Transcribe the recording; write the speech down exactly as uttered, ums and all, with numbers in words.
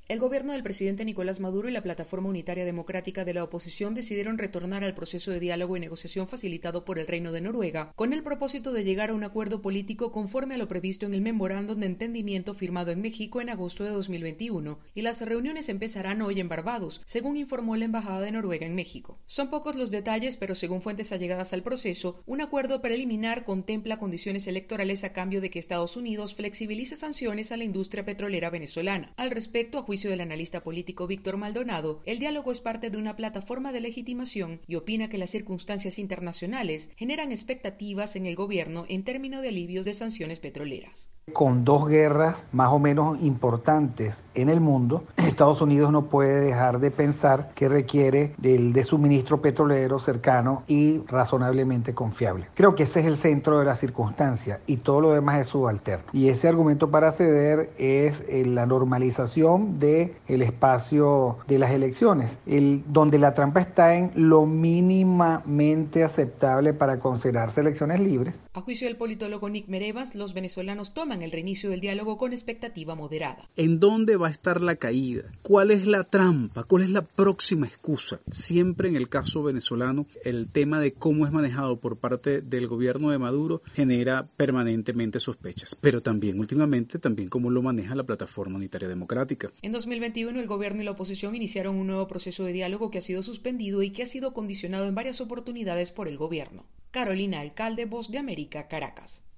El gobierno del presidente Nicolás Maduro y la Plataforma Unitaria Democrática de la Oposición decidieron retornar al proceso de diálogo y negociación facilitado por el Reino de Noruega, con el propósito de llegar a un acuerdo político conforme a lo previsto en el memorándum de entendimiento firmado en México en agosto de dos mil veintiuno, y las reuniones empezarán hoy en Barbados, según informó la Embajada de Noruega en México. Son pocos los detalles, pero según fuentes allegadas al proceso, un acuerdo preliminar contempla condiciones electorales a cambio de que Estados Unidos flexibilice sanciones a la industria petrolera venezolana. Al respecto, a juicio del analista político Víctor Maldonado, el diálogo es parte de una plataforma de legitimación y opina que las circunstancias internacionales generan expectativas en el gobierno en términos de alivios de sanciones petroleras. Con dos guerras más o menos importantes en el mundo, Estados Unidos no puede dejar de pensar que requiere del de suministro petrolero cercano y razonablemente confiable. Creo que ese es el centro de la circunstancia y todo lo demás es subalterno. Y ese argumento para ceder es la normalización del espacio de las elecciones, el, donde la trampa está en lo mínimamente aceptable para considerarse elecciones libres. A juicio del politólogo Nick Merevas, los venezolanos toman el reinicio del diálogo con expectativa moderada. ¿En dónde va a estar la caída? ¿Cuál es la trampa? ¿Cuál es la próxima excusa? Siempre en el caso venezolano, el tema de cómo es manejado por parte del gobierno de Maduro genera permanentemente sospechas, pero también últimamente también cómo lo maneja la Plataforma Unitaria Democrática. En dos mil veintiuno, el gobierno y la oposición iniciaron un nuevo proceso de diálogo que ha sido suspendido y que ha sido condicionado en varias oportunidades por el gobierno. Carolina Alcalde, Voz de América, Caracas.